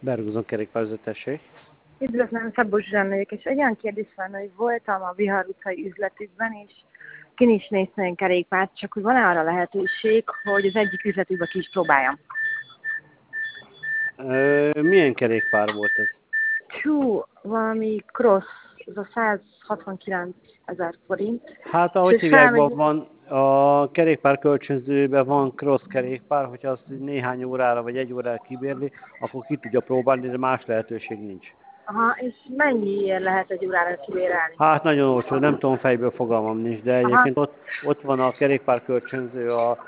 Berguzon kerékpározó, tessék. Üdvözlöm, Szabó Zsuzsán vagyok, és egy olyan kérdés van, hogy voltam a Vihar utcai üzletükben, és kin is néztem kerékpárt, csak hogy van-e arra lehetőség, hogy az egyik üzletükbe ki is próbáljam. Milyen kerékpár volt ez? Valami cross, az a 169 000 forint. Hát ahogy hívják, van a kerékpárkölcsönzőben van cross kerékpár, hogyha azt néhány órára vagy egy órára kibérli, akkor ki tudja próbálni, de más lehetőség nincs. Aha, és mennyiért lehet egy órára kibérelni? Hát nagyon olcsó, nem tudom, fejből fogalmam nincs, de egyébként ott van a kerékpárkölcsönző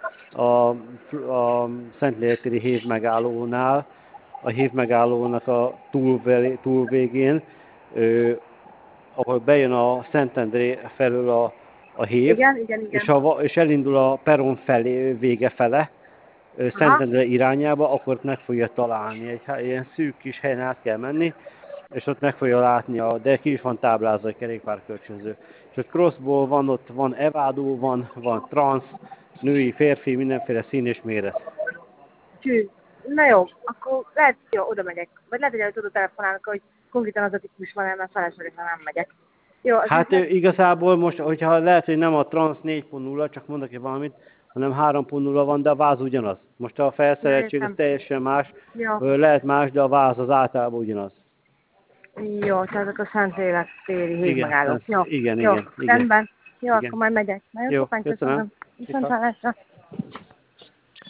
a Szentlélektéri hév megállónál, a hév megállónak a túlvégén, ahol bejön a Szentendré felől a hév, Igen. és elindul a peron felé, vége fele, Szentendre irányába, akkor meg fogja találni. Egy ilyen szűk kis helyen át kell menni, és ott meg fogja látni, de ki is van táblázva, egy kerékpárkölcsönző. És ott crossból ott van evádó, van trans, női, férfi, mindenféle szín és méret. Na jó, akkor lehet, jó, oda megyek. Vagy lehet, hogy oda telefonálnak, hogy konkrétan az a típus van, mert feleslegesen nem megyek. Jó, hát igazából most, hogyha lehet, hogy nem a Trans 4.0, csak mondok ki valamit, hanem 3.0 van, de a váz ugyanaz. Most a felszereltség az teljesen más, lehet más, de a váz az általában ugyanaz. Jó, tehát akkor Szentlélektéri hív megálló. Igen. Rendben. Jó, akkor majd megyek. Jó, köszönöm. Viszontlátásra.